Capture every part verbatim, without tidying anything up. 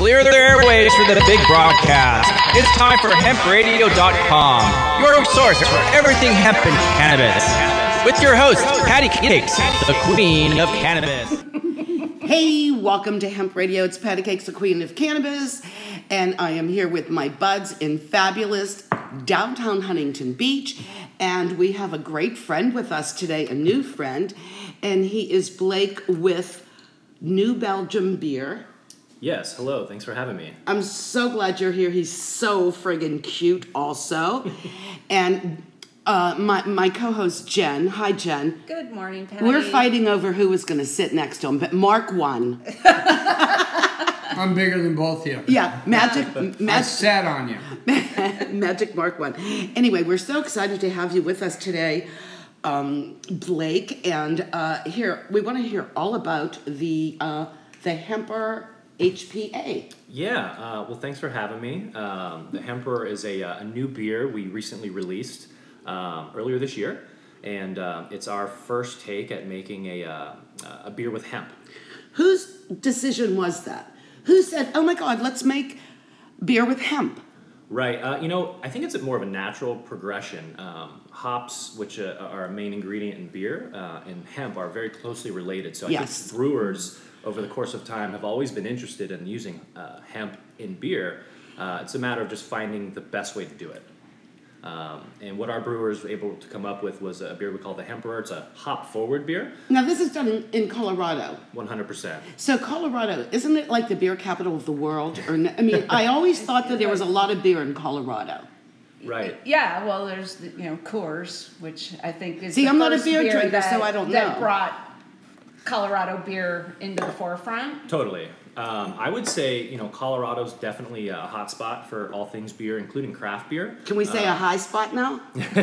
clear the airways for the big broadcast. It's time for hemp radio dot com, your source for everything hemp and cannabis. With your host, Patty Cakes, the queen of cannabis. Hey, welcome to Hemp Radio. It's Patty Cakes, the queen of cannabis, and I am here with my buds in fabulous downtown Huntington Beach, and we have a great friend with us today, a new friend, and he is Blake with New Belgium Beer. Yes, hello. Thanks for having me. I'm so glad you're here. He's so friggin' cute also. and uh, my my co-host, Jen. Hi, Jen. Good morning, Patty. We're fighting over who was going to sit next to him, but Mark won. I'm bigger than both of you. Yeah, Magic. I Mag- sat on you. Magic Mark won. Anyway, we're so excited to have you with us today, um, Blake. And uh, here, we want to hear all about the uh, the Hemper H P A. Yeah, uh, well, thanks for having me. Um, the Hemper is a, uh, a new beer we recently released um, earlier this year, and uh, it's our first take at making a uh, a beer with hemp. Whose decision was that? Who said, "Oh my God, let's make beer with hemp"? Right. Uh, you know, I think it's more of a natural progression. Um, hops, which uh, are a main ingredient in beer, uh, and hemp are very closely related. So I Yes. think brewers, over the course of time, have always been interested in using uh, hemp in beer. Uh, it's a matter of just finding the best way to do it. Um, and what our brewers were able to come up with was a beer we call the Hemperor. It's a hop-forward beer. Now, this is done in, in Colorado. one hundred percent. So Colorado, isn't it like the beer capital of the world? Or n- I mean, I always thought that there was a lot of beer in Colorado. Right. Yeah, well, there's the, you know Coors, which I think is See, the I'm not a first beer drinker, that, so I don't that know. brought Colorado beer into the forefront. Totally. Um, I would say, you know, Colorado's definitely a hot spot for all things beer, including craft beer. Can we say uh, a high spot now?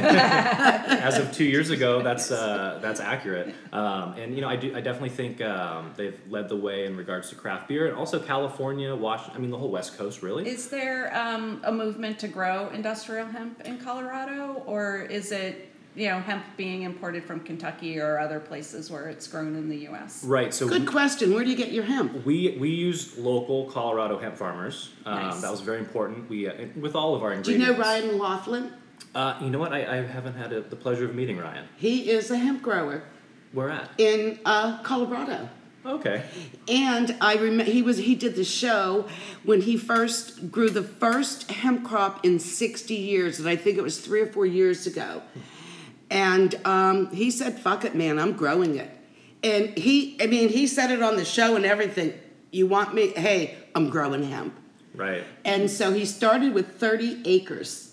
As of two years ago, that's uh, that's accurate. Um, and you know, I do I definitely think um, they've led the way in regards to craft beer, and also California, Washington. I mean, the whole West Coast, really. Is there um, a movement to grow industrial hemp in Colorado, or is it you know hemp being imported from Kentucky or other places where it's grown in the U S? Right. So Good we, question. Where do you get your hemp? we we use local Colorado hemp farmers. Um, Nice. That was very important. We uh, with all of our Do you ingredients. know Ryan Laughlin? Uh, you know what? I, I haven't had a, the pleasure of meeting Ryan. He is a hemp grower Where at? in uh, Colorado. Okay. And I remember he was he did the show when he first grew the first hemp crop in sixty years, and I think it was three or four years ago. And um, he said, "Fuck it, man, I'm growing it." And he, I mean, he said it on the show and everything. You want me? Hey, I'm growing hemp. Right. And so he started with thirty acres.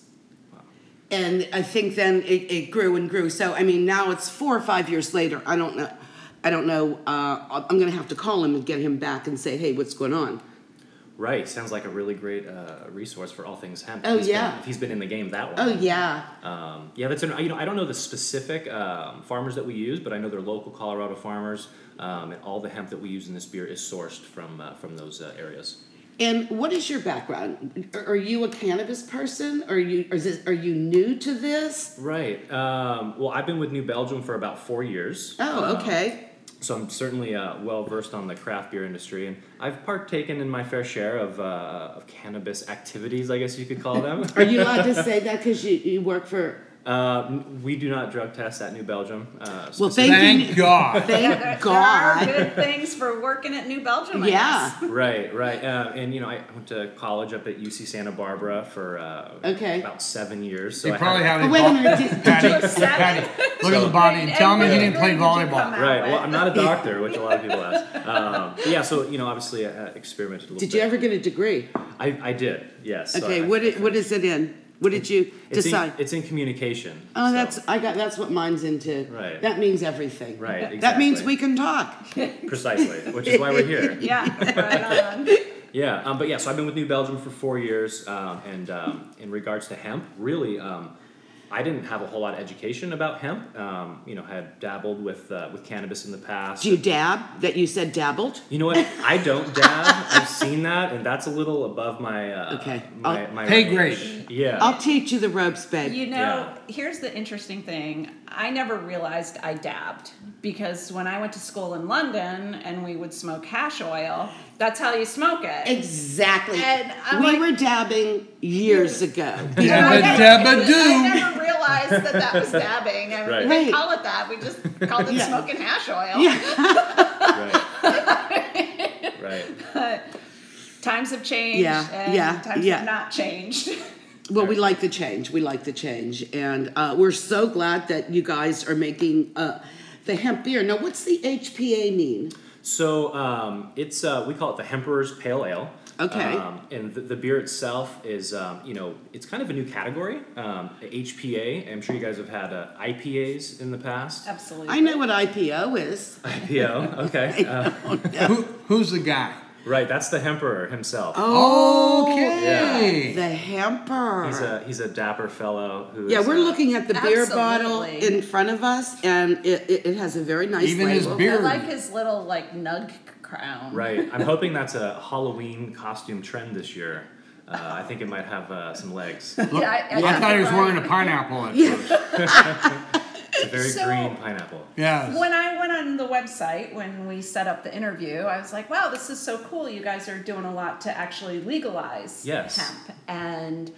And I think then it, it grew and grew. So, I mean, now it's four or five years later. I don't know. I don't know. Uh, I'm going to have to call him and get him back and say, hey, what's going on? Right. Sounds like a really great uh, resource for all things hemp. Oh, If he's yeah. Been, if he's been in the game that Oh, long. yeah. Um, yeah, that's an, you know I don't know the specific um, farmers that we use, but I know they're local Colorado farmers, um, and all the hemp that we use in this beer is sourced from uh, from those uh, areas. And what is your background? Are you a cannabis person? Are you are, this, are you new to this? Right. Um, well, I've been with New Belgium for about four years. Oh, Um, okay. So I'm certainly uh, well versed on the craft beer industry, and I've partaken in my fair share of, uh, of cannabis activities, I guess you could call them. Are you allowed to say that because you, you work for... Uh, we do not drug test at New Belgium. Uh, Well, specific- thank Thank God. Thank There God. are good things for working at New Belgium. I Yeah. guess. Right, right. Uh, and, you know, I went to college up at U C Santa Barbara for uh, Okay. about seven years. So They I probably had- have Oh, wait a minute. Did, did Patty, you, Patty, look at the body and tell me he didn't play Did you come volleyball. out Right, well, with? I'm not a doctor, which a lot of people ask. Um, but yeah, so, you know, obviously I uh, experimented a little did bit. you ever get a degree? I, I did, yes. So Okay, I- what I is, what is it in? What did you It's in, decide? it's in communication. Oh, so- that's I got. That's what mine's into. Right. That means everything. Right, exactly. That means we can talk. Precisely, which is why we're here. Yeah, right on. Yeah, um, but yeah, so I've been with New Belgium for four years, um, and um, in regards to hemp, really, um, I didn't have a whole lot of education about hemp. Um, you know, had dabbled with uh, with cannabis in the past. Do you dab? That you said dabbled? You know what? I don't dab. I've seen that, and that's a little above my uh, Okay. my, I'll- my Pay range. grade. Yeah. I'll teach you the ropes, babe. You know, Yeah. here's the interesting thing. I never realized I dabbed because when I went to school in London and we would smoke hash oil, that's how you smoke it. Exactly. And I'm we like- were dabbing years ago. And I Dabba never- dabba I do. never realized that that was dabbing. I mean, Right. we Right. didn't call it that. We just called it Yeah. smoking hash oil. Right. Right. Times have changed, Yeah, and yeah, times yeah. have not changed. Well, we like the change. We like the change. And uh, we're so glad that you guys are making uh, the hemp beer. Now, what's the H P A mean? So um, it's uh, we call it the Hemperor's Pale Ale. Okay. Um, and the, the beer itself is, um, you know, it's kind of a new category. Um, H P A. I'm sure you guys have had uh, I P As in the past. Absolutely. I know what I P O is. I P O. Okay. Uh, Who, who's the guy? right. That's the Hemperor himself. Oh, Okay. the hemper. He's a he's a dapper fellow who. yeah, is, we're uh, looking at the beer bottle Absolutely. in front of us, and it, it, it has a very nice Even his label. beer- I like his little like nug crown. Right. I'm hoping that's a Halloween costume trend this year. Uh, I think it might have uh, some legs. Yeah, I, I thought he was wearing a pineapple at first. It's a very So- green pineapple. Yes. When I went on the website, when we set up the interview, I was like, wow, this is so cool. You guys are doing a lot to actually legalize Yes. hemp. And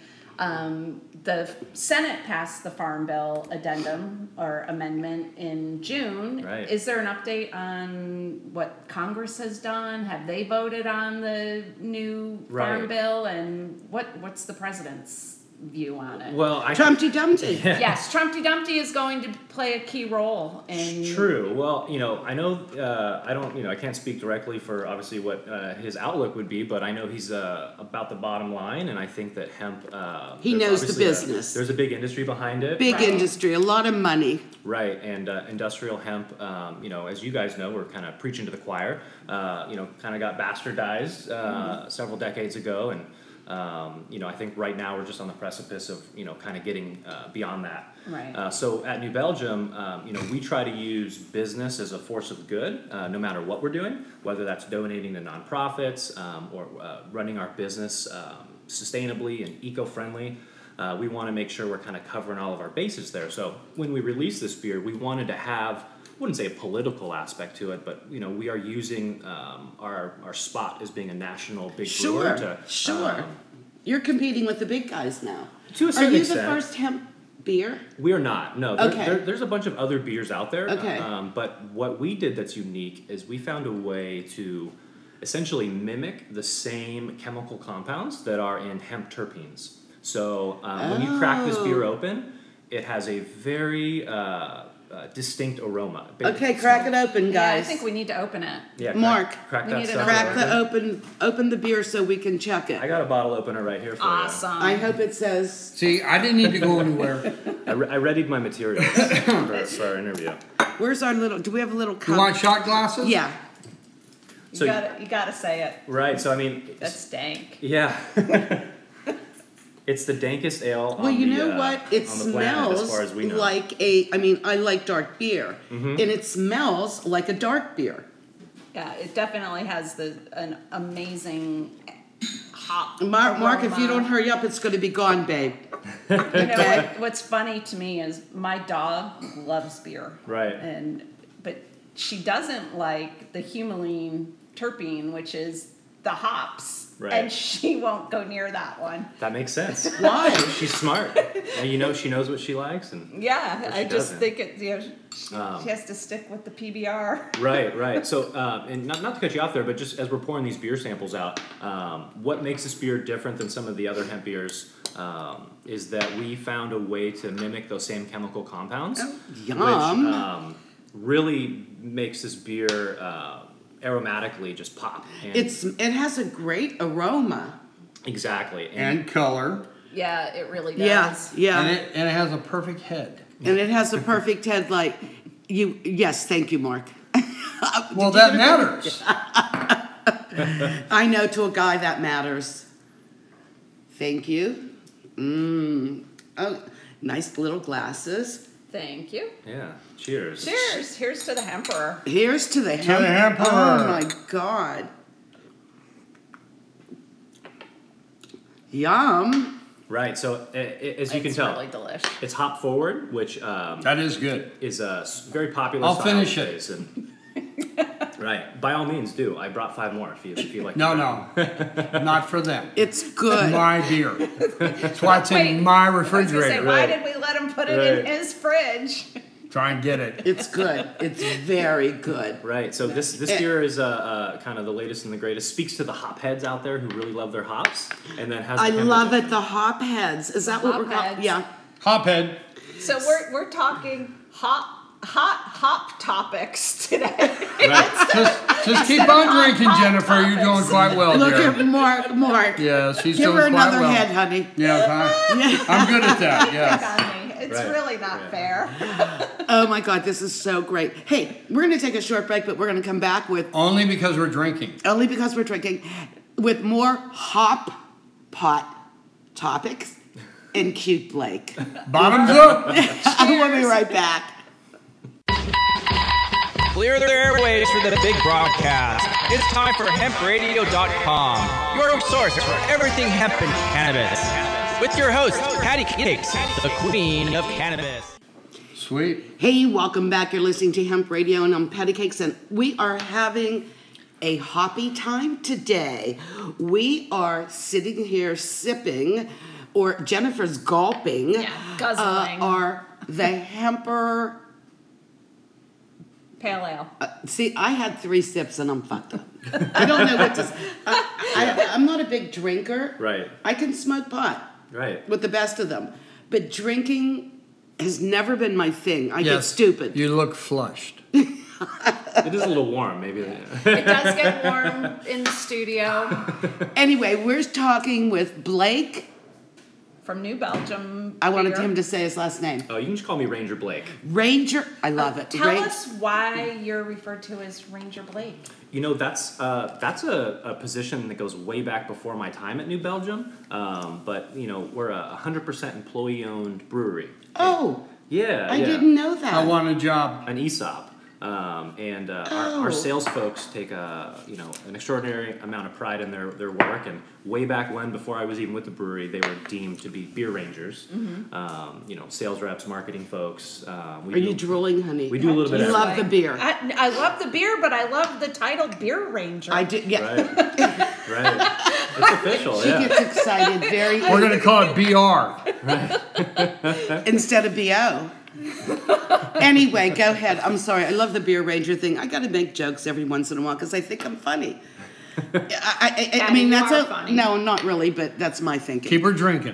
um, the Senate passed the Farm Bill addendum or amendment in June. Right. Is there an update on what Congress has done? Have they voted on the new Farm Right. Bill? And what what's the president's view on it? Well, I Trumpty Dumpty. Yes, Trumpty Dumpty is going to play a key role in. True. Well, you know, I know uh, I don't, you know, I can't speak directly for obviously what uh, his outlook would be, but I know he's uh, about the bottom line, and I think that hemp. Uh, He there's knows the obviously a- business. there's a big industry behind it. Big Right. industry, a lot of money. Right, and uh, industrial hemp, um, you know, as you guys know, we're kind of preaching to the choir. Uh, you know, kind of got bastardized uh, Mm-hmm. several decades ago, and um, you know, I think right now we're just on the precipice of you know, kind of getting uh, beyond that. Right. Uh, so at New Belgium, um, you know, we try to use business as a force of good, uh, no matter what we're doing, whether that's donating to nonprofits um, or uh, running our business um, sustainably and eco-friendly. Uh, we want to make sure we're kind of covering all of our bases there. So when we released this beer, we wanted to have, I wouldn't say a political aspect to it, but you know, we are using um, our our spot as being a national big brewer Sure, to sure. um, You're competing with the big guys now. To a Are certain you extent. the first hemp beer? We are not. No, there, Okay. there, there's a bunch of other beers out there. Okay. Um, but what we did that's unique is we found a way to essentially mimic the same chemical compounds that are in hemp terpenes. So um, when you crack this beer Oh. open, it has a very uh, uh, distinct aroma. Okay, crack it open, Yeah, guys. I think we need to open it. Yeah, crack, Mark, crack we that need an stuff Crack the open. open, open the beer so we can check it. I got a bottle opener right here for Awesome. I hope it says. See, I didn't need to go anywhere. you. I, re- I readied my materials for, for our interview. Where's our little? Do we have a little You cup? want shot glasses? Yeah. you So- gotta you gotta say it. Right, so I mean, That's dank. yeah. It's the dankest ale Well, on you the, know uh, what? It on the planet, as smells far as we know. like a. I mean, I like dark beer, Mm-hmm. and it smells like a dark beer. Yeah, it definitely has the an amazing hop. Mark, Mark, if you aroma. don't hurry up, it's going to be gone, babe. You know Okay. what, what's funny to me is my dog loves beer. Right. And but she doesn't like the humulene terpene, which is the hops. Right. And she won't go near that one. That makes sense. Why? She's smart. And you know she knows what she likes and Yeah, But I she just doesn't. think it. You know, she, Um, she has to stick with the P B R. Right, right. So, uh, and not, not to cut you off there, but just as we're pouring these beer samples out, um, what makes this beer different than some of the other hemp beers um, is that we found a way to mimic those same chemical compounds, Yum. which um, really makes this beer uh, aromatically just pop. And It's it has a great aroma. exactly. And color. Yeah, it really does. Yes, yeah, And it, and it has a perfect head. and it has a perfect head. Like you, yes, thank you, Mark. Well, Did you that get a- matters. I know to a guy that matters. Thank you. Mmm. Oh, nice little glasses. Thank you. Yeah. Cheers. Cheers. Here's to the Hemperor. Here's to the the hemp. Emperor. Oh my God. Yum. Right. So uh, as you It's can tell, really delicious. it's hop forward, which um, That is good. is a s- very popular. I'll style finish these it. days, and- right. By all means, do. I brought five more if you if you like. No, to no, not for them. It's good. My beer. That's why it's Wait, in my I was gonna say, refrigerator. why right. did we let him put it in Right. his fridge? Try and get it. It's good. It's very good. Right. So this this Eh. beer is uh, uh, kind of the latest and the greatest. Speaks to the hop heads out there who really love their hops, and then has. I the hemp love edition. it. The hop heads. Is that what we're calling? Hop heads. Yeah. Hophead. So we're we're talking hot hot hop topics today. Right. Just, just keep on drinking, Jennifer. You're doing quite well, Look dear. at Mark. Mark. Yeah, she's Give doing her quite another well. head, honey. Yeah, huh? I'm good at that. Yeah. On me. It's Right. really not Yeah. fair. Oh my God, this is so great. Hey, we're going to take a short break, but we're going to come back with, Only because we're drinking. only because we're drinking, with more hop pot topics and cute Blake. Bottoms up. We'll be right back. Clear the airways for the big broadcast. It's time for hemp radio dot com, your source for everything hemp and cannabis. With your host, Patty Cakes, the queen of cannabis. Sweet. Hey, welcome back. You're listening to Hemp Radio, and I'm Patty Cakes, and we are having a hoppy time today. We are sitting here sipping, or Jennifer's gulping, Yeah, guzzling. uh, are the Hemper. Pale ale. Uh, see, I had three sips and I'm fucked up. I don't know what to say. I, I, I'm not a big drinker. Right. I can smoke pot Right. with the best of them, but drinking has never been my thing. I get Yes. stupid. You look flushed. It is a little warm, maybe. It does get warm in the studio Anyway, we're talking with Blake. from New Belgium. I wanted beer. him to say his last name. Oh, you can just call me Ranger Blake. Ranger. I love it. Tell Ra- us why you're referred to as Ranger Blake. You know, that's uh, that's a, a position that goes way back before my time at New Belgium. Um, but you know, we're a one hundred percent employee-owned brewery. Oh, Yeah, I yeah. didn't know that. I want a job. An E S O P. Um, and uh, Oh. our, our sales folks take a you know an extraordinary amount of pride in their, their work. And way back when, before I was even with the brewery, they were deemed to be beer rangers. Mm-hmm. Um, you know, sales reps, marketing folks. Uh, we Are do, you drooling, honey? We do a little bit You of love the beer. I, I love the beer, but I love the title Beer Ranger. I did. Yeah. Right, right. It's official. She Yeah. gets excited very We're going to call it B R. instead of B O. Anyway, go ahead. I'm sorry. I love the Beer Ranger thing. I got to make jokes every once in a while because I think I'm funny. I, I, I, I Patty, mean, you that's are a funny. no, not really, but that's my thinking. Keep her drinking.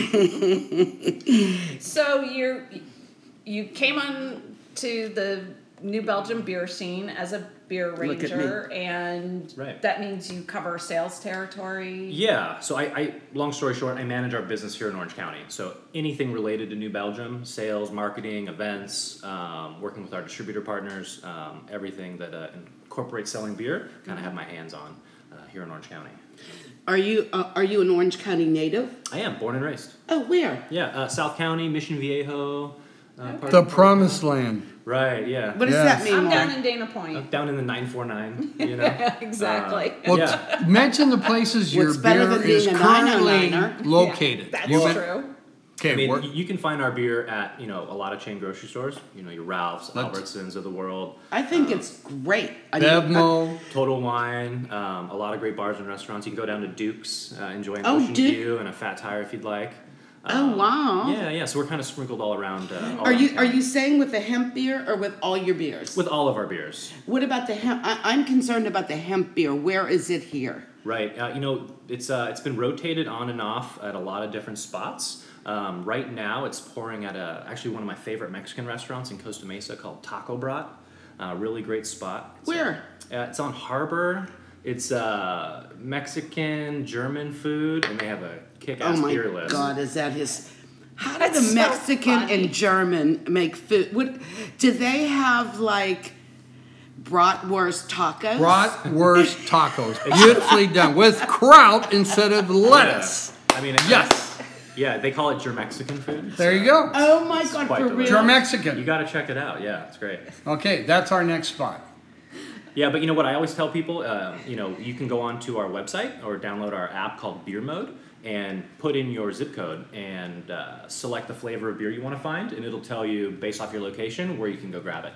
So you you came on to the New Belgium beer scene as a beer Look at ranger, and Right. that means you cover sales territory. Yeah, so I, I, long story short, I manage our business here in Orange County. So anything related to New Belgium, sales, marketing, events, um, working with our distributor partners, um, everything that uh, incorporates selling beer, kind of have my hands on uh, here in Orange County. Are you uh, are you an Orange County native? I am born and raised. Oh, where? Yeah, uh, South County, Mission Viejo. Uh, part The of- promised land. Right, yeah. What does Yes. that mean, I'm Mark? down in Dana Point. Down in the nine four nine, you know? Exactly. Uh, Well, yeah. t- mention the places your What's better beer than being is a currently nine oh niner? located. That's You've been- true. Okay, I mean, we're- y- you can find our beer at, you know, a lot of chain grocery stores. You know, your Ralph's, Let's- Albertsons of the world. I think it's great. I mean, Bevmo. Total Wine, um, a lot of great bars and restaurants. You can go down to Duke's, uh, enjoy an Oh, Ocean Duke. View and a Fat Tire if you'd like. Oh, Um, wow. Yeah, yeah. So we're kind of sprinkled all around. Uh, all Are around you are town. you saying with the hemp beer or with all your beers? with all of our beers? What about the hemp? I, I'm concerned about the hemp beer. Where is it here? Right. Uh, you know, it's uh, it's been rotated on and off at a lot of different spots. Um, right now, it's pouring at a actually one of my favorite Mexican restaurants in Costa Mesa called Taco Brat. Uh, really great spot. It's, Where? Uh, uh, it's on Harbor. It's uh, Mexican, German food, and they have a kick-ass Oh my beer list. God, is that his? How do That's the so Mexican funny. and German make food? What do they have like bratwurst tacos? Bratwurst tacos. Beautifully done. With kraut instead of lettuce. Yeah. I mean, it- Yes. Yeah, they call it Germexican food. There you go. Oh my God, quite for delicious. real? You Germexican. got to check it out. Yeah, it's great. Okay, that's our next spot. Yeah, but you know what I always tell people, uh, you know, you can go onto our website or download our app called Beer Mode and put in your zip code and uh, select the flavor of beer you want to find, and it'll tell you, based off your location, where you can go grab it.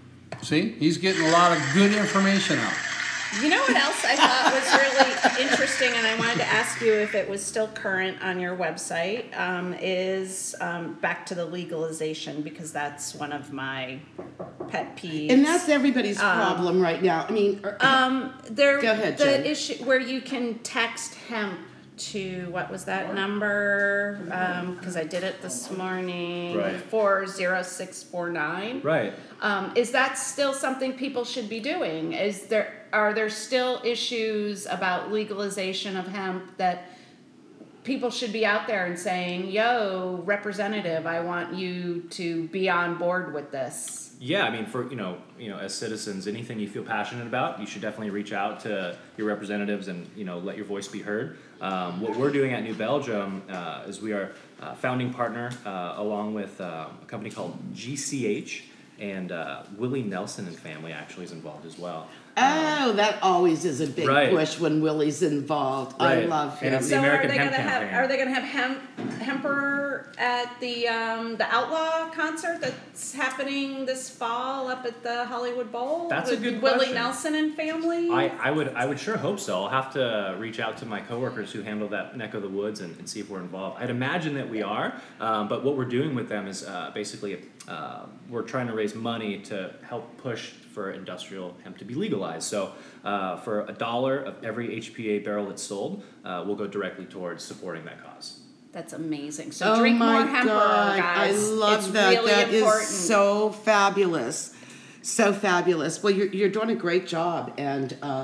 See, he's getting a lot of good information out. You know what else I thought was really interesting, and I wanted to ask you if it was still current on your website, um, is um, back to the legalization, because that's one of my pet peeves. And that's everybody's problem right now. I mean, er, Um, there, Go ahead, the Jen. issue where you can text hemp to, what was that number? Because I did it this morning. Right. four zero six four nine. Right. Um, is that still something people should be doing? Is there are there still issues about legalization of hemp that people should be out there and saying, "Yo, representative, I want you to be on board with this"? Yeah, I mean, for you know, you know, as citizens, anything you feel passionate about, you should definitely reach out to your representatives and you know let your voice be heard. Um, what we're doing at New Belgium uh, is we are a founding partner uh, along with uh, a company called G C H, and uh, Willie Nelson and family actually is involved as well. oh, that always is a big Right. push when Willie's involved. I Right. love And him. it's the So American are they Hemp gonna have Campaign. are they gonna have hemp hemper at the um, the Outlaw concert that's happening this fall up at the Hollywood Bowl? That's a with good Willie question. Nelson and family. I, I would I would sure hope so. I'll have to reach out to my coworkers who handle that neck of the woods and, and see if we're involved. I'd imagine that we are, um, but what we're doing with them is uh, basically uh, we're trying to raise money to help push for industrial hemp to be legalized. So uh, for a dollar of every H P A barrel that's sold, uh, will go directly towards supporting that cause. That's amazing. So Oh drink my more hemper, God, guys. I love it's that. Really That is important. so fabulous, so fabulous. Well, you're you're doing a great job, and uh,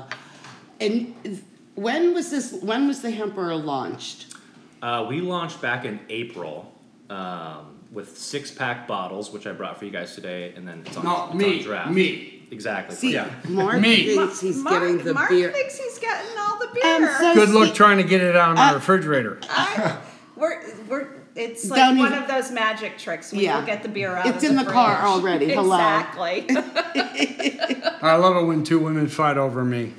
and when was this? When was the Hemper launched? Uh, we launched back in April um, with six pack bottles, which I brought for you guys today, and then it's on, No, it's me, on draft. me. Exactly. See, yeah. Mark Me. thinks he's Mark, getting the Mark beer. thinks he's getting all the beer. I'm so Good luck see- trying to get it out of my Uh, refrigerator. I, we're we're it's like Don't one even- of those magic tricks when Yeah. you get the beer out. It's of in the the car fridge. already. Hello. Exactly. I love it when two women fight over me.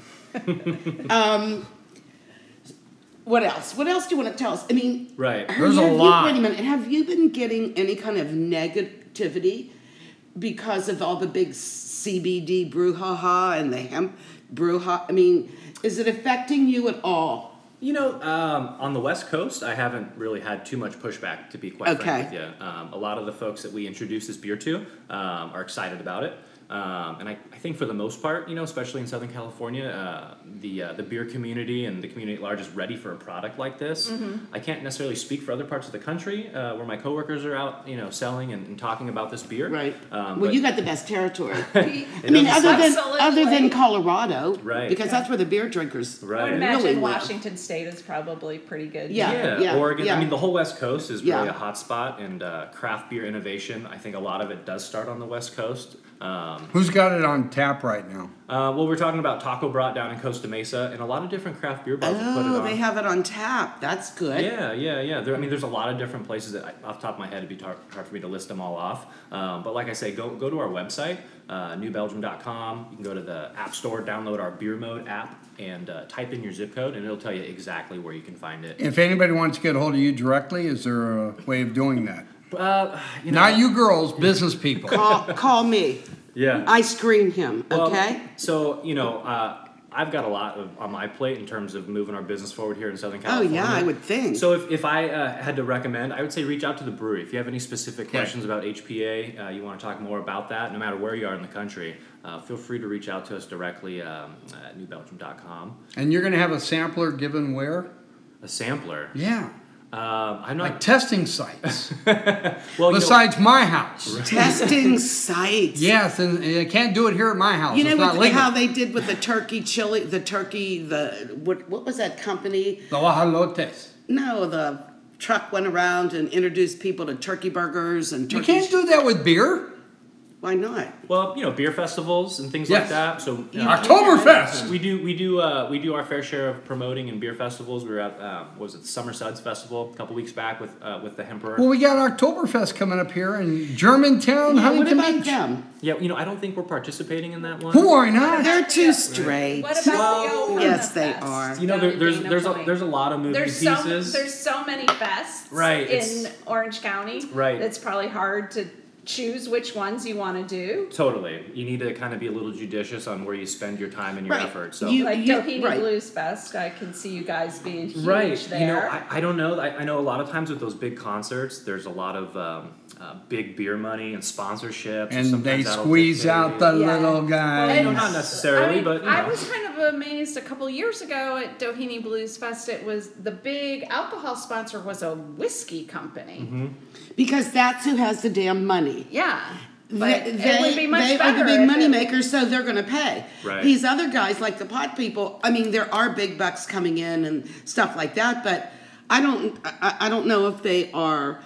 What else? What else do you want to tell us? I mean, Right. There's a have you- lot. Wait a minute. Have you been getting any kind of negativity because of all the big C B D brouhaha and the hemp brouhaha? I mean, is it affecting you at all? You know, um, on the West Coast, I haven't really had too much pushback, to be quite Okay. frank with you. Um, a lot of the folks that we introduce this beer to um, are excited about it. Um, and I, I think for the most part, you know, especially in Southern California, uh, the uh, the beer community and the community at large is ready for a product like this. Mm-hmm. I can't necessarily speak for other parts of the country uh, where my coworkers are out, you know, selling and, and talking about this beer. Right. Um, well, but- you got the best territory. I It mean, doesn't other than Absolutely. other than Colorado, Right. Because that's where the beer drinkers. I Right. would Really imagine live. Washington State is probably pretty good. Yeah. Yeah, yeah, Oregon. yeah. I mean, the whole West Coast is Yeah. really a hot spot, and uh, craft beer innovation. I think a lot of it does start on the West Coast. Um, Who's got it on tap right now? uh, well, we're talking about Taco Brat down in Costa Mesa, and a lot of different craft beer bars have put it Oh, on. they have it on tap. That's good. Yeah, yeah, yeah. There, I mean, there's a lot of different places that, I, off the top of my head, it'd be tar- hard for me to list them all off. Um, but like I say, go go to our website, uh, new belgium dot com. You can go to the App Store, download our Beer Mode app, and uh, type in your zip code, and it'll tell you exactly where you can find it. If anybody wants to get a hold of you directly, is there a way of doing that? Uh, you know, Not you girls, business people. Call call me. Yeah. I screen him. Well, Okay. So, you know, uh, I've got a lot of, on my plate in terms of moving our business forward here in Southern Oh California. yeah, I would think. So if, if I uh, had to recommend, I would say reach out to the brewery. If you have any specific Okay. questions about H P A, uh, you want to talk more about that, no matter where you are in the country, uh, feel free to reach out to us directly um, at new belgium dot com. And you're going to have a sampler given where? A sampler. Yeah. Um, I'm Like not... testing sites. well, you know- Besides my house. Testing sites. Yes, and you can't do it here at my house. You know it's not what, legal. how they did with the turkey chili, the turkey, the what? What was that company? The Guajalotes. No, the truck went around and introduced people to turkey burgers and You turkey. can't do that with beer. Why not? Well, you know, beer festivals and things Yes. like that. So you know, Oktoberfest. we do we do uh, we do our fair share of promoting in beer festivals. We were at uh, what was it, the Summer Suds Festival a couple weeks back with uh, with the Hemperor. Well, we got Oktoberfest coming up here in Germantown, Yeah, what Huntington about Beach. them? Yeah, you know, I don't think we're participating in that one. Why not? They're too straight. What about the old Yes, they Fest are. You know, there, down there's in Dana there's a, Point? there's a lot of moving There's so pieces. there's so many fests Right, in it's- Orange County. Right. It's probably hard to choose which ones you want to do. Totally, you need to kind of be a little judicious on where you spend your time and your Right. effort. So You- Like you- Doheny right. Blues Fest, I can see you guys being huge right, there. you know, I, I don't know. I, I know a lot of times with those big concerts, there's a lot of um, uh, big beer money and sponsorships, And they sometimes that'll squeeze dictate- out the Yeah. little Well, guys. no, not necessarily, I mean, but you I know. was kind of amazed a couple years ago at Doheny Blues Fest. It was the big alcohol sponsor was a whiskey company. Mm-hmm. Because that's who has the damn money. Yeah, but They, it would be much they better are the big if money it- makers, so they're going to pay. Right. These other guys, like the pot people, I mean, there are big bucks coming in and stuff like that, but I don't, I, I don't know if they are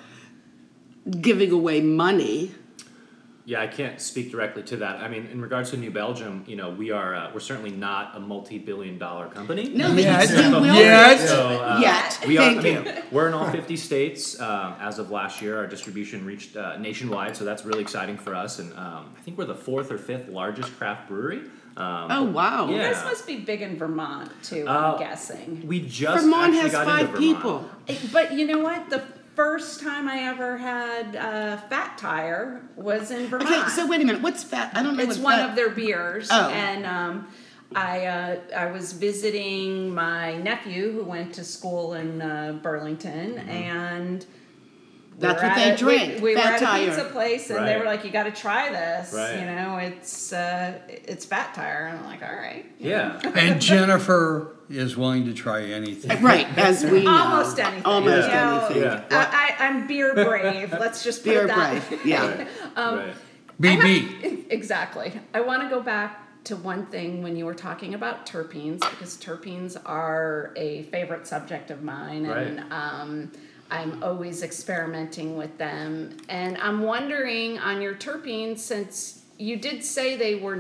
giving away money. Yeah, I can't speak directly to that. I mean, in regards to New Belgium, you know, we are uh, we're certainly not a multi-billion-dollar company. No, but Yet. you will. Yet. So, uh, Yet. we are. I Thank mean, you. we're in all fifty states uh, as of last year. Our distribution reached uh, nationwide, so that's really exciting for us. And um, I think we're the fourth or fifth largest craft brewery. Um, Oh, wow. Yeah. This must be big in Vermont too. Uh, I'm guessing. We just Vermont actually has got five into Vermont. people. But you know what? The first time I ever had uh, Fat Tire was in Vermont. Okay, so wait a minute. What's fat? I don't know It's what one fat- of their beers, Oh. and um, I uh, I was visiting my nephew who went to school in uh, Burlington, Mm-hmm. and we That's were what at they a- drink, We, we were Fat at Tire. a pizza place, and they Right. were like, "You got to try this." Right. You know, it's uh, it's Fat Tire, and I'm like, "All right." Yeah. And Jennifer is willing to try anything. Right, as we know. Almost anything. Almost you know, anything. Yeah. I, I, I'm beer brave. Let's just put Beer it that brave, way. yeah. Um, right. B B. Exactly. I want to go back to one thing when you were talking about terpenes, because terpenes are a favorite subject of mine, and Right. um, I'm always experimenting with them. And I'm wondering on your terpenes, since you did say they were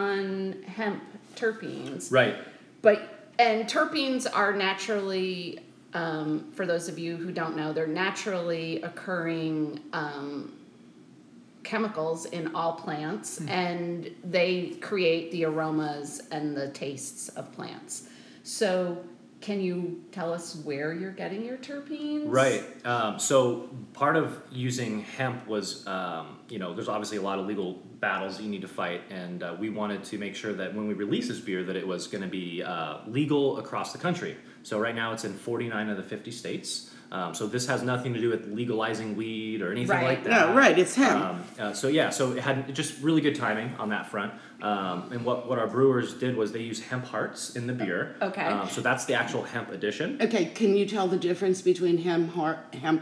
non-hemp terpenes, Right. but and terpenes are naturally, um, for those of you who don't know, they're naturally occurring um, chemicals in all plants, and they create the aromas and the tastes of plants. So, can you tell us where you're getting your terpenes? Right. Um, so part of using hemp was, um, you know, there's obviously a lot of legal battles you need to fight, and uh, we wanted to make sure that when we release this beer, that it was going to be uh, legal across the country. So right now it's in forty-nine of the fifty states. Um, so this has nothing to do with legalizing weed or anything Right. like that. No, right, it's hemp. Um, uh, so yeah, so it had just really good timing on that front. Um, and what, what our brewers did was they use hemp hearts in the beer. Okay. Um, so that's the actual hemp edition. Okay, can you tell the difference between hemp, heart, hemp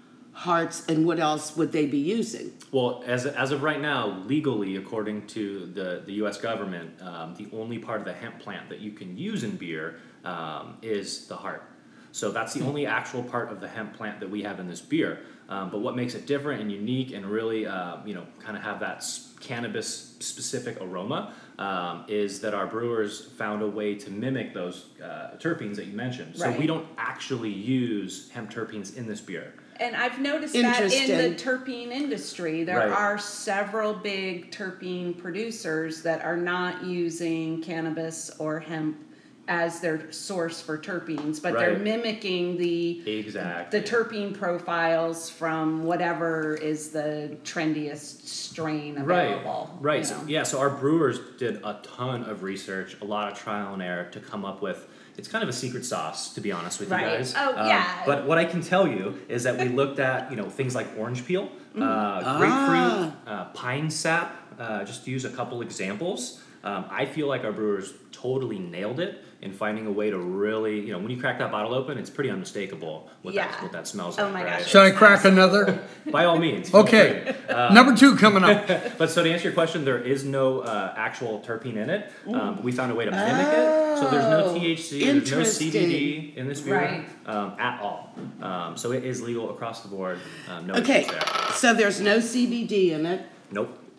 hearts and what else would they be using? Well, as, as of right now, legally, according to the, the U S government, um, the only part of the hemp plant that you can use in beer um, is the heart. So that's the only actual part of the hemp plant that we have in this beer. Um, but what makes it different and unique and really, uh, you know, kind of have that s- cannabis-specific aroma um, is that our brewers found a way to mimic those uh, terpenes that you mentioned. So Right. we don't actually use hemp terpenes in this beer. And I've noticed that in the Interesting. terpene industry, there Right. are several big terpene producers that are not using cannabis or hemp as their source for terpenes, but they're Right. mimicking the Exactly. the terpene profiles from whatever is the trendiest strain available. Right, right. you So, know. yeah, so our brewers did a ton of research, a lot of trial and error to come up with. It's kind of a secret sauce, to be honest with Right. you guys. Oh, Um, yeah. But what I can tell you is that we looked at, you know, things like orange peel, Mm. uh, grapefruit, uh, pine sap, uh, just to use a couple examples. Um, I feel like our brewers totally nailed it in finding a way to really, you know, when you crack that bottle open, it's pretty unmistakable what, Yeah. that, what that smells Oh like. my right? gosh. Should I crack another? By all means. feel Okay. free. Uh, Number two coming up. But so to answer your question, there is no uh, actual terpene in it. Um, but we found a way to mimic it. So there's no T H C, there's no C B D in this beer Right. um, at all. Um, so it is legal across the board. Um, no Okay, issues there. so there's no C B D in it. Nope.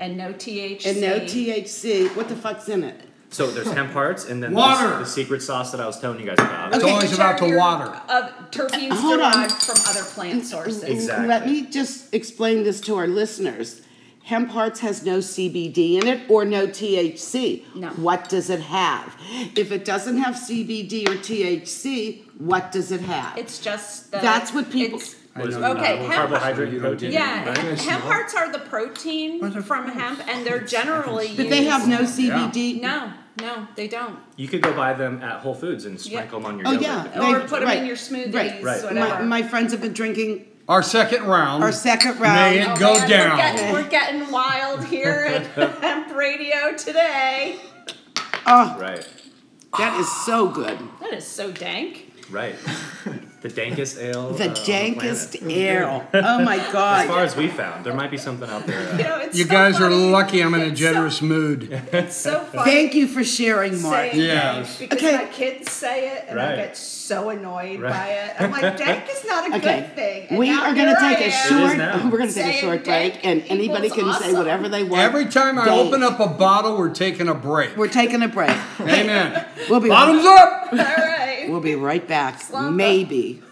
And no T H C. And no T H C. What the fuck's in it? So there's hemp hearts, and then Water. there's the secret sauce that I was telling you guys about. It's Okay. always about the water. Uh, terpenes Hold on. derived from other plant sources. Exactly. Let me just explain this to our listeners. Hemp Hearts has no C B D in it or no T H C. No. What does it have? If it doesn't have C B D or T H C, what does it have? It's just the, That's what people- it's- What is it? Okay, Uh, hemp- carbohydrate and protein. Yeah, right? and hemp hearts are the protein But of from course. hemp, and they're generally used. But they have no C B D. No, no, they don't. You could go buy them at Whole Foods and sprinkle them on your Oh yogurt. yeah, Or They- put 'em right, in your smoothies, Right. Right. whatever. My, my friends have been drinking Our second round. our second round. May it Oh, go man, down. We're getting, we're getting wild here at Hemp Radio today. Oh, Right, that is so good. That is so dank. right. The dankest ale. The uh, on dankest planet. ale. Oh my As far god. as we found, there might be something out there. You Uh, know, it's You so guys are funny. lucky I'm in a It's generous so, mood. It's so funny. Thank you for sharing, Mark. saying Yes. dank because Okay. my kids say it and I Right. get so annoyed Right. by it. I'm like, dank is not a Okay. good thing. And We now are going here to take I a am short. now. We're going to take a saying short dank break, and anybody can equals say awesome. whatever they want. Every time I Dank. open up a bottle, we're taking a break. We're taking a break. Amen. We'll be Bottoms up! All right. We'll be right back. Slump. Maybe.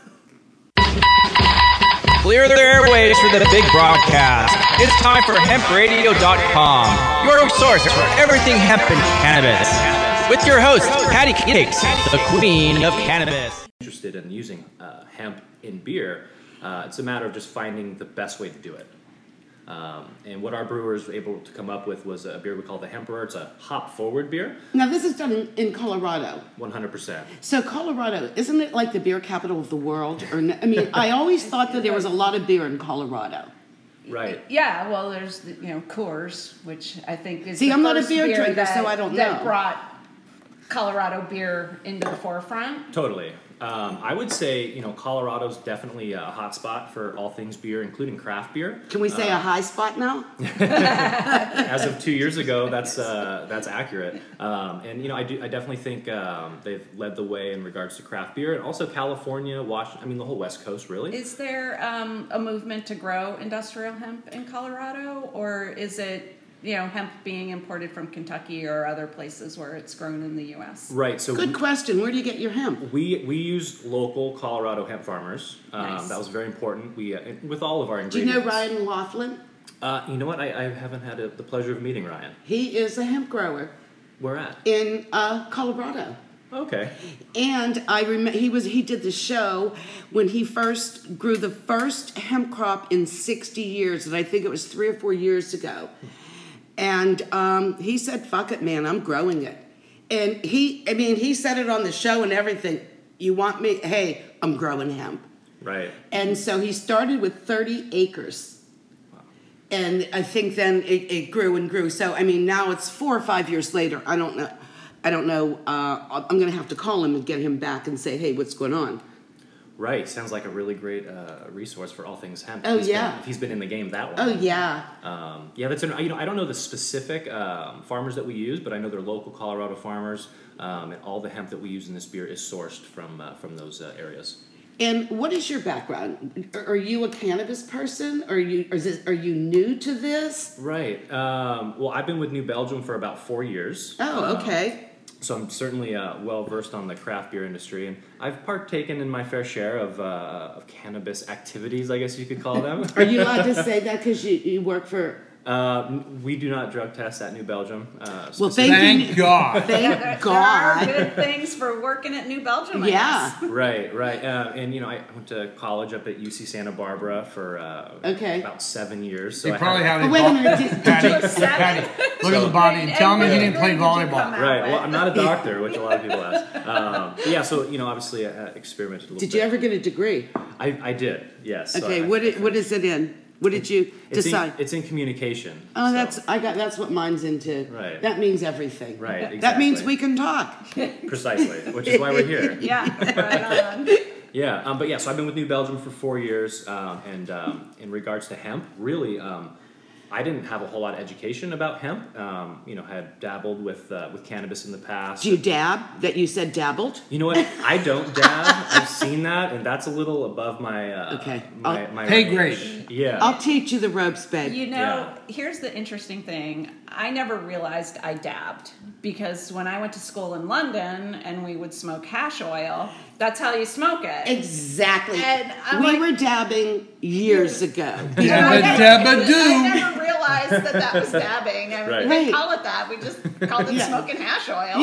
Clear the airways for the big broadcast. It's time for hemp radio dot com, your source for everything hemp and cannabis. With your host, Patty Cakes, the queen of cannabis. Interested in using uh, hemp in beer, uh, it's a matter of just finding the best way to do it. Um, and what our brewers were able to come up with was a beer we call the Hemperor. It's a hop-forward beer, Now this is done in, in Colorado. one hundred percent. So Colorado, isn't it like the beer capital of the world? Or no, I mean, I always thought that there was a lot of beer in Colorado. Right. Yeah, well, there's the, you know Coors, which I think is See, the I'm not a first beer drinker, that, so I don't that know. brought Colorado beer into the forefront. Totally. Um, I would say, you know, Colorado's definitely a hot spot for all things beer, including craft beer. Can we say a high spot now? As of two years ago, that's uh, that's accurate. Um, and you know, I do, I definitely think um, they've led the way in regards to craft beer, and also California, Washington. I mean, the whole West Coast, really. Is there um, a movement to grow industrial hemp in Colorado, or is it you know hemp being imported from Kentucky or other places where it's grown in the U S? Right. So Good question. Where do you get your hemp? we we use local Colorado hemp farmers. Um, Nice. That was very important. We uh, with all of our Do you know ingredients. Ryan Laughlin? Uh, you know what? I, I haven't had a, the pleasure of meeting Ryan. He is a hemp grower Where at? in uh, Colorado. Okay. And I remember he was he did the show when he first grew the first hemp crop in sixty years, and I think it was three or four years ago. And um, he said, "Fuck it, man, I'm growing it." And he, I mean, he said it on the show and everything. You want me? Hey, I'm growing hemp. Right. And so he started with thirty acres. And I think then it, it grew and grew. So, I mean, now it's four or five years later. I don't know. I don't know. Uh, I'm going to have to call him and get him back and say, hey, what's going on? Right. Sounds like a really great uh, resource for all things hemp. Oh, He's yeah. Been, if he's been in the game that Oh, long. yeah. Um, yeah, that's an, you know I don't know the specific um, farmers that we use, but I know they're local Colorado farmers, um, and all the hemp that we use in this beer is sourced from uh, from those uh, areas. And what is your background? Are you a cannabis person? Are you, or is this, are you new to this? Right. Um, well, I've been with New Belgium for about four years. Oh, Um, okay. So I'm certainly uh, well versed on the craft beer industry, and I've partaken in my fair share of, uh, of cannabis activities, I guess you could call them. Are you allowed to say that because you, you work for... Uh, we do not drug test at New Belgium. Uh, Well, specific- thank you. Thank God. Thank There, there are God. good things for working at New Belgium. I Yeah. guess. Right, right, uh, and you know, I went to college up at U C Santa Barbara for uh, Okay. about seven years. So They I probably have- have Oh, wait a minute. Did, did Patty, you, Patty, look at the body and tell me he didn't play Did you come volleyball. out Right. Well, with? I'm not a doctor, which a lot of people ask. Um, but yeah, so you know, obviously, I uh, experimented a little did bit. you ever get a degree? I, I did. Yes. So Okay, I- what, i- what is it in? What did you It's decide? in, it's in communication. Oh, so- that's I got. That's what mine's into. Right. That means everything. Right, That means exactly. we can talk. precisely, which is why we're here. Yeah, right on. Yeah, um, but yeah, so I've been with New Belgium for four years, um, and um, in regards to hemp, really, um, I didn't have a whole lot of education about hemp. Um, you know, had dabbled with uh, with cannabis in the past. Do you dab? That you said dabbled? You know what? I don't dab. I've seen that, and that's a little above my uh, Okay. my, I'll- my Pay range. grade. Yeah. I'll teach you the ropes, babe. You know, Yeah. here's the interesting thing. I never realized I dabbed because when I went to school in London and we would smoke hash oil, that's how you smoke it. Exactly. And I'm we like- were dabbing years ago. And I Dabba never- dabba I do. never realized that that was dabbing. I mean, Right. we Right. didn't call it that. We just called it Yeah. smoking hash oil.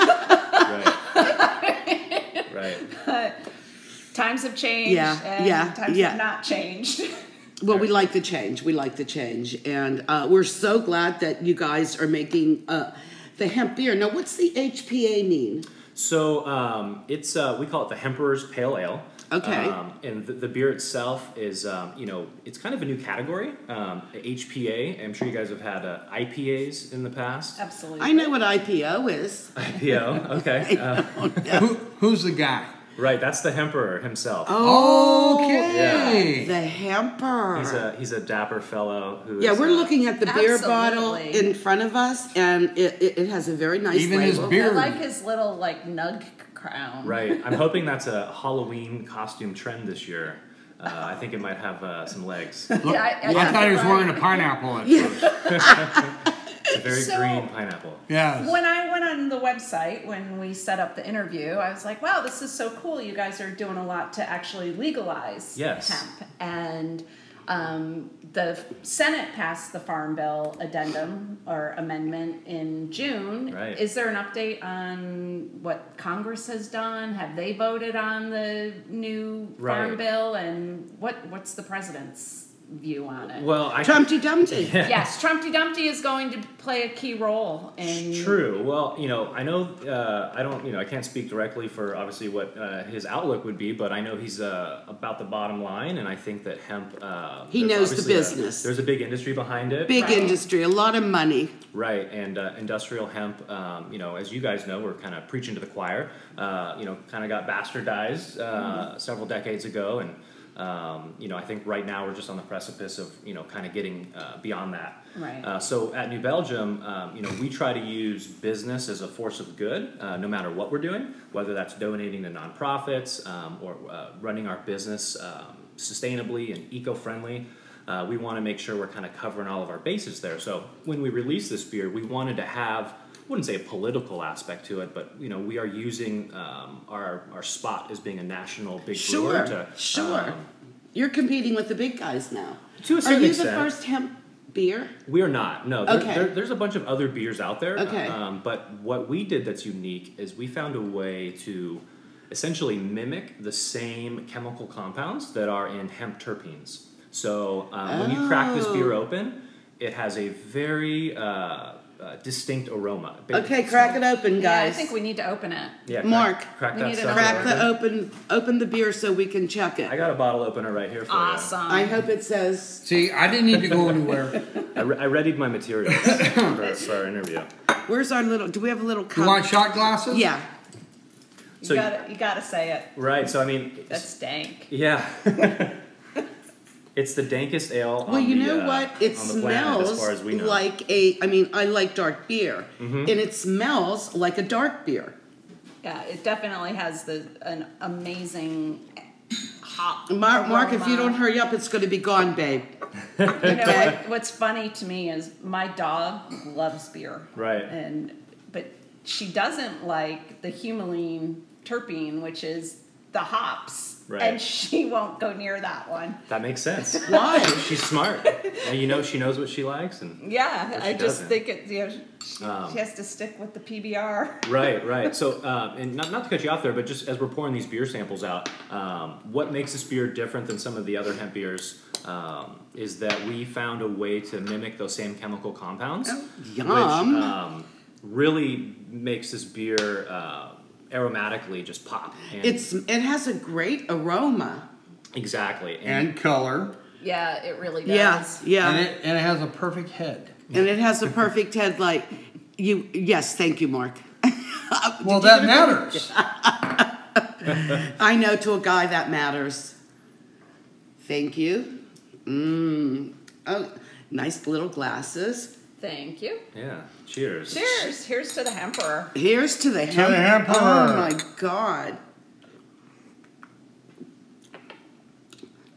Right. Right. Times have changed, Yeah, and yeah, times yeah. have not changed. Well, we like the change. We like the change. And uh, we're so glad that you guys are making uh, the hemp beer. Now, what's the H P A mean? So um, it's uh, we call it the Hemperor's Pale Ale. Okay. Um, and the, the beer itself is, um, you know, it's kind of a new category. Um, H P A. I'm sure you guys have had uh, I P As in the past. Absolutely. I know what I P O is. I P O. Okay. Uh, Who, who's the guy? right. That's the Hemperor himself. Oh, Okay. the hemper. He's a he's a dapper fellow who. Yeah, is, we're uh, looking at the beer bottle Absolutely. in front of us, and it, it, it has a very nice Even his label. beer- I like his little like nug crown. Right. I'm hoping that's a Halloween costume trend this year. Uh, I think it might have uh, some legs. Yeah, I, I thought he was wearing a pineapple at first. It's a very So- green pineapple. Yeah. When I went on the website, when we set up the interview, I was like, wow, this is so cool. You guys are doing a lot to actually legalize Yes. hemp. And um, the Senate passed the Farm Bill addendum or amendment in June. Right. Is there an update on what Congress has done? Have they voted on the new Farm Right. Bill? And what what's the president's view on it? Well, I Trumpty Dumpty. Yes, Trumpty Dumpty is going to play a key role in. True. Well, you know, I know uh, I don't, you know, I can't speak directly for obviously what uh, his outlook would be, but I know he's uh, about the bottom line, and I think that hemp. Uh, He there's knows the obviously a- business. there's a big industry behind it. Big Right. industry, a lot of money. Right, and uh, industrial hemp, um, you know, as you guys know, we're kind of preaching to the choir. Uh, you know, kind of got bastardized uh, Mm-hmm. several decades ago, and um, you know, I think right now we're just on the precipice of you know, kind of getting uh, beyond that. Right. Uh, so at New Belgium, um, you know, we try to use business as a force of good, uh, no matter what we're doing, whether that's donating to nonprofits um, or uh, running our business um, sustainably and eco-friendly. Uh, we want to make sure we're kind of covering all of our bases there. So when we released this beer, we wanted to have, I wouldn't say a political aspect to it, but you know, we are using um, our our spot as being a national big brewer Sure, to sure. um, You're competing with the big guys now. To a Are certain you extent. the first hemp beer? We are not. No, there, Okay. there, there's a bunch of other beers out there. Okay. Um, but what we did that's unique is we found a way to essentially mimic the same chemical compounds that are in hemp terpenes. So um, when you crack this beer Oh. open, it has a very uh, uh, distinct aroma. Okay, crack it open, Yeah, guys. I think we need to open it. Yeah, crack, Mark, crack we that need an stuff Crack the open. open, open the beer so we can check I it. got a bottle opener right here for Awesome. I hope it says. See, I didn't need to go anywhere. you. I, re- I readied my materials for, for our interview. Where's our little? Do we have a little You cup? want shot glasses? Yeah. You So- gotta, you gotta say it. Right, so I mean, That's dank. yeah. It's the dankest ale Well, on you the, know uh, what? It on the planet, as smells far as we know. like a. I mean, I like dark beer, Mm-hmm. and it smells like a dark beer. Yeah, it definitely has the an amazing hop. Mark, Mark, if you aroma. don't hurry up, it's going to be gone, babe. You know Okay. what, what's funny to me is my dog loves beer. Right. And but she doesn't like the humulene terpene, which is the hops. Right. And she won't go near that one. That makes sense. Why? She's smart. And you know she knows what she likes and Yeah, But I she just doesn't. think it. You know, she, Um, she has to stick with the P B R. Right, right. So, uh, and not, not to cut you off there, but just as we're pouring these beer samples out, um, what makes this beer different than some of the other hemp beers um, is that we found a way to mimic those same chemical compounds, Oh, which yum. um, really makes this beer uh, aromatically just pop. And It's it has a great aroma. exactly. And color. Yeah, it really does. Yeah, yeah. And it, and it has a perfect head. And it has a perfect head like you. Yes, thank you, Mark. Well, Did you that get a- matters. I know to a guy that matters. Thank you. Mmm. Oh, nice little glasses. Thank you. Yeah. Cheers. Cheers. Here's to the Hemperor. Here's to the the hemp. Emperor. Oh my God.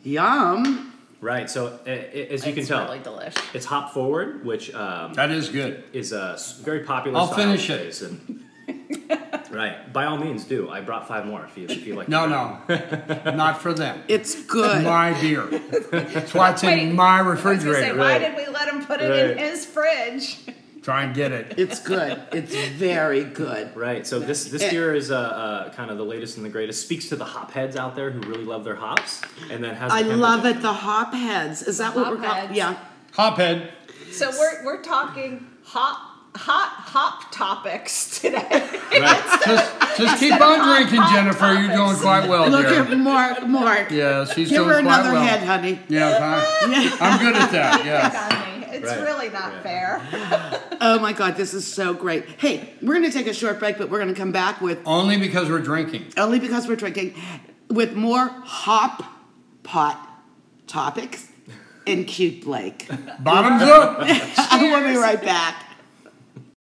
Yum. Right. So uh, as you It's can tell, really delicious. it's hop forward, which um, That is good. is a s- very popular. I'll style finish these it. days, and- right. By all means, do. I brought five more if you if you like. No, to no, not for them. It's good. My beer. That's why it's Wait, in my I was gonna say, refrigerator. why Right. did we let him put it in Right. his fridge? Try and get it. It's good. It's very good. Right. So this this Eh. beer is uh, uh, kind of the latest and the greatest. Speaks to the hop heads out there who really love their hops, and then has. I the hemp love edition. it. The hop heads. Is that what we're calling? Hopheads. Yeah. Hophead. So we're we're talking hot hot hop topics today. Right. Just, just keep Instead on of hot, drinking, hot Jennifer. You're doing topics. quite well, Look dear. at Mark. Mark. Yeah, she's Give doing her quite another well. head, honey. Yeah, I, I'm good at that. Yeah. on me. It's Right. really not Yeah. fair. Oh my God, this is so great. Hey, we're going to take a short break, but we're going to come back with Only because we're drinking. only because we're drinking with more hop pot topics and cute Blake. Bottoms up. I will be right back.